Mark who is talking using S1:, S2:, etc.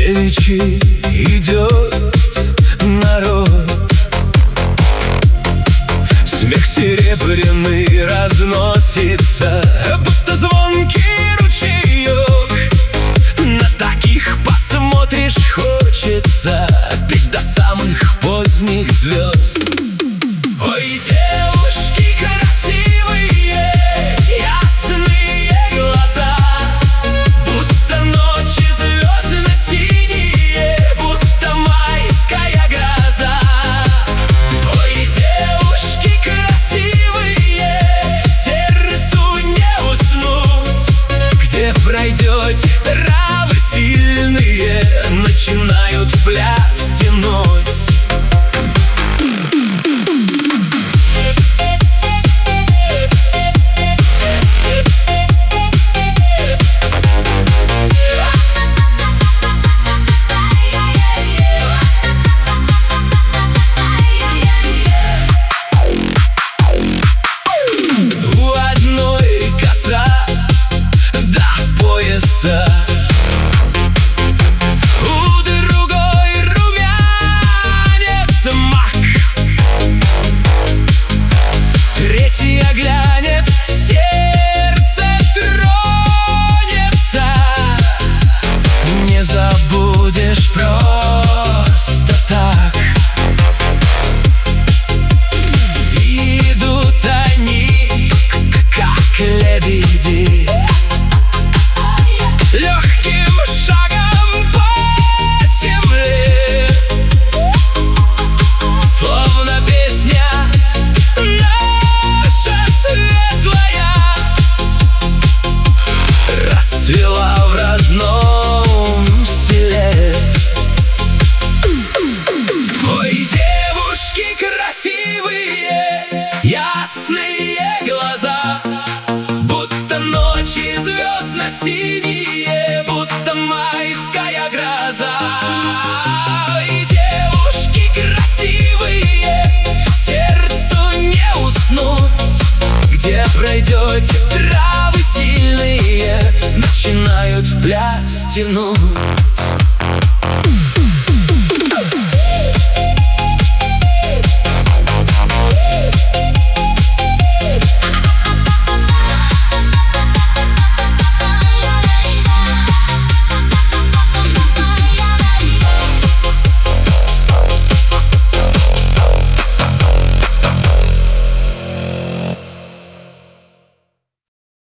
S1: девичий идет народ. Смех серебряный разносится, будто звонкий ручеек. На таких посмотришь, хочется петь до самых поздних звезд. Ой, девушки красивые, ясные глаза, будто ночи звездно-синие, будто майская гроза. Ой, девушки красивые, сердцу не уснуть. Где пройдете, травы сильные начинают в пляс тянуть. У другой румянец мак, третья глянет, сердце тронется. Не забудешь просто так. Идут они, как лебеди, легким шагом по земле, словно песня наша светлая расцвела в родном селе. Ой, девушки красивые, ясные глаза, будто ночи звездно-синие, будто майская гроза. И девушки красивые, сердцу не уснуть. Где пройдете, травы сильные начинают в пляс тянуть.